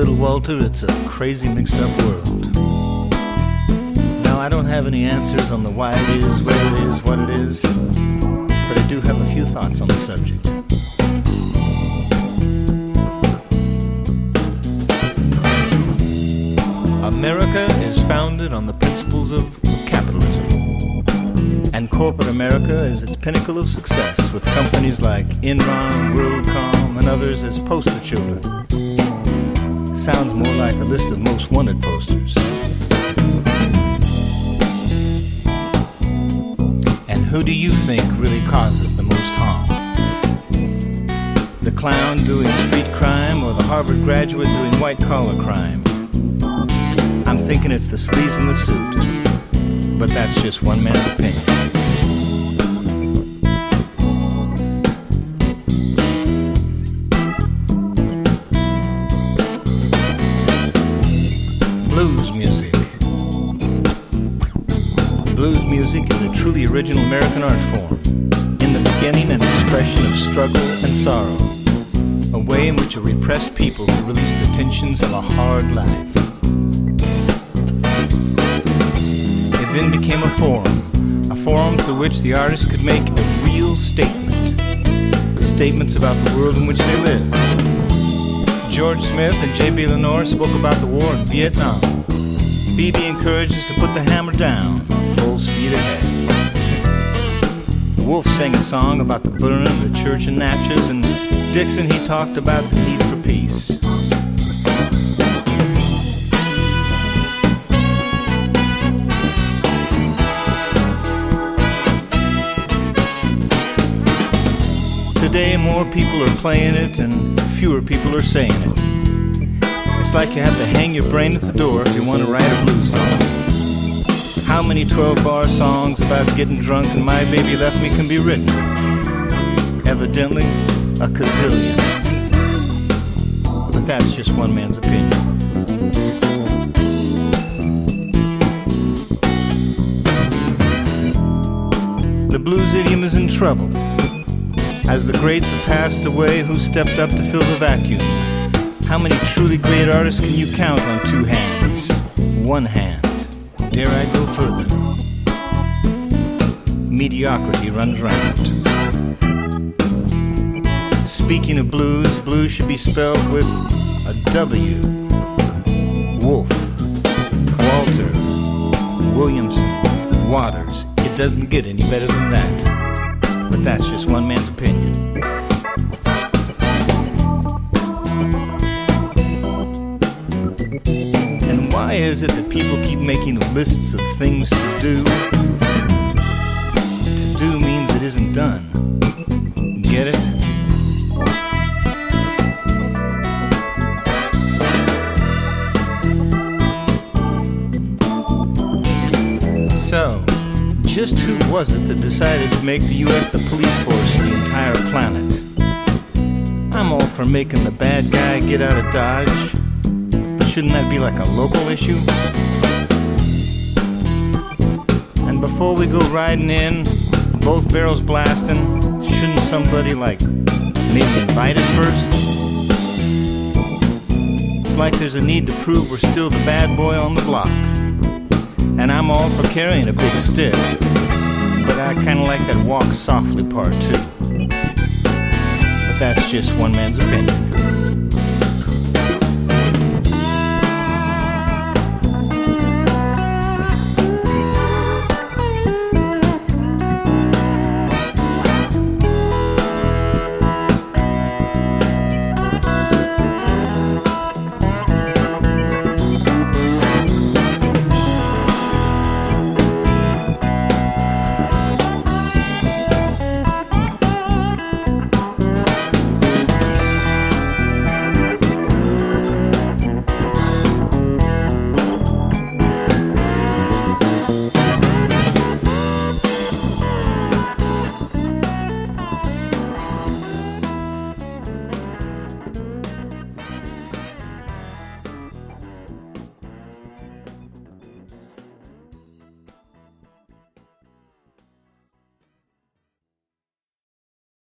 little Walter, it's a crazy mixed up world. Now I don't have any answers on the why it is, where it is, what it is, but I do have a few thoughts on the subject. America is founded on the principles of capitalism, and corporate America is its pinnacle of success, with companies like Enron, WorldCom, and others as poster children. Sounds more like a list of most wanted posters. And who do you think really causes the most harm? The clown doing street crime or the Harvard graduate doing white-collar crime? I'm thinking it's the sleaze in the suit, but that's just one man's opinion. Blues music. Blues music is a truly original American art form. In the beginning, an expression of struggle and sorrow, a way in which a repressed people could release the tensions of a hard life. It then became a forum through which the artist could make a real statement, statements about the world in which they live. George Smith and J.B. Lenore spoke about the war in Vietnam. B.B. encourages to put the hammer down, full speed ahead. Wolf sang a song about the burning of the church in Natchez, and Dixon, he talked about the need for peace. Today, more people are playing it and fewer people are saying it. It's like you have to hang your brain at the door if you want to write a blues song. How many 12-bar songs about getting drunk and My Baby Left Me can be written? Evidently, a gazillion. But that's just one man's opinion. The blues idiom is in trouble. As the greats have passed away, who stepped up to fill the vacuum? How many truly great artists can you count on two hands? One hand. Dare I go further? Mediocrity runs rampant. Speaking of blues, blues should be spelled with a W. Wolf, Walter, Williamson, Waters. It doesn't get any better than that. But that's just one man's opinion. And why is it that people keep making lists of things to do? To do means it isn't done. Get it? So, just who was it that decided to make the U.S. the police force for the entire planet? I'm all for making the bad guy get out of Dodge, but shouldn't that be like a local issue? And before we go riding in, both barrels blasting, shouldn't somebody maybe invite us first? It's like there's a need to prove we're still the bad boy on the block. And I'm all for carrying a big stick, but I kinda like that walk softly part too. But that's just one man's opinion.